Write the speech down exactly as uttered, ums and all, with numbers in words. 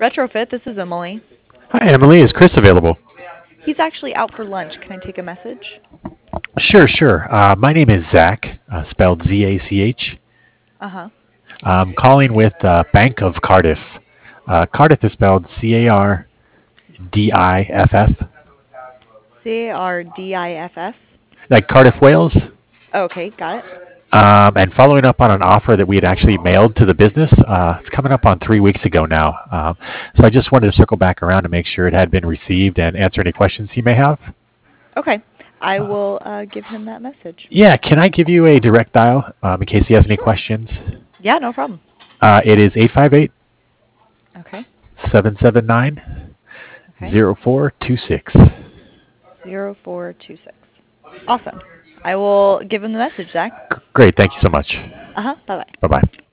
Retrofit, this is Emily. Hi, Emily. Is Chris available? He's actually out for lunch. Can I take a message? Sure, sure. Uh, my name is Zach, uh, spelled Z A C H. Uh huh. I'm calling with uh, Bank of Cardiff. Uh, Cardiff is spelled C A R D I F F, C A R D I F F. like Cardiff, Wales. Okay, got it. Um, and following up on an offer that we had actually mailed to the business, uh, it's coming up on three weeks ago now. Um, so I just wanted to circle back around to make sure it had been received and answer any questions he may have. Okay, I will uh, give him that message. Yeah, can I give you a direct dial um, in case he has any Sure. questions? Yeah, no problem. Uh, it is eight five eight, Okay, seven seven nine, okay. zero four two six. Zero four two six. Awesome. I will give him the message, Zach. Great, thank you so much. Uh huh. Bye bye. Bye bye.